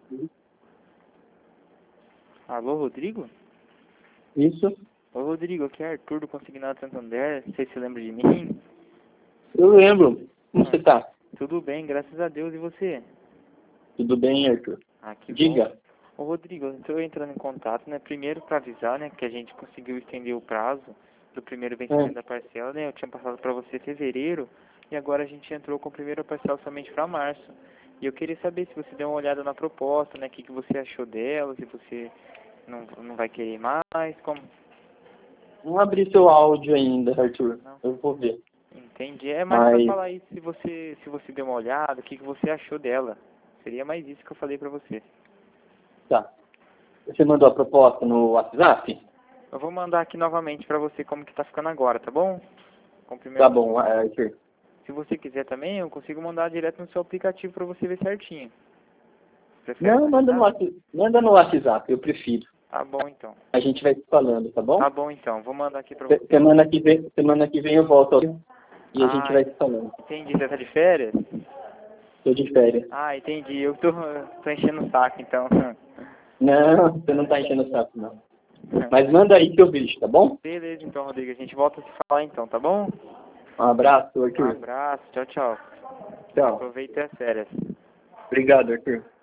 Alô, Rodrigo? Isso. Ô, Rodrigo, aqui é Arthur do Consignado Santander. Não sei se você lembra de mim. Eu lembro. Como você tá? Tudo bem, graças a Deus. E você? Tudo bem, Arthur? Ah, que Diga. bom. Ô, Rodrigo, eu estou entrando em contato, né? Primeiro para avisar, né, que a gente conseguiu estender o prazo do primeiro vencimento da parcela, né? Eu tinha passado para você em fevereiro e agora a gente entrou com a primeira parcela somente para março. E eu queria saber se você deu uma olhada na proposta, né? O que você achou dela, se você não vai querer mais, como... Não abri seu áudio ainda, Arthur. Não. Eu vou ver. Entendi. É mais para falar aí se você deu uma olhada, o que você achou dela. Seria mais isso que eu falei para você. Tá. Você mandou a proposta no WhatsApp? Eu vou mandar aqui novamente para você como que tá ficando agora, tá bom? Com o primeiro Tá bom, vencimento. Arthur. Se você quiser também, eu consigo mandar direto no seu aplicativo para você ver certinho. Prefere Não, manda no WhatsApp, eu prefiro. Tá bom, então. A gente vai se falando, tá bom? Tá bom, então. Vou mandar aqui para você. Semana que vem eu volto e a gente vai se falando. Entendi. Você tá de férias? Tô de férias. Ah, entendi. Eu tô enchendo o saco, então. Não, você não tá enchendo o saco, não. Mas manda aí que eu vejo, tá bom? Beleza, então, Rodrigo. A gente volta a se falar, então, tá bom? Um abraço, Um Arthur. abraço. Tchau, tchau. Tchau. Aproveite as férias. Obrigado, Arthur.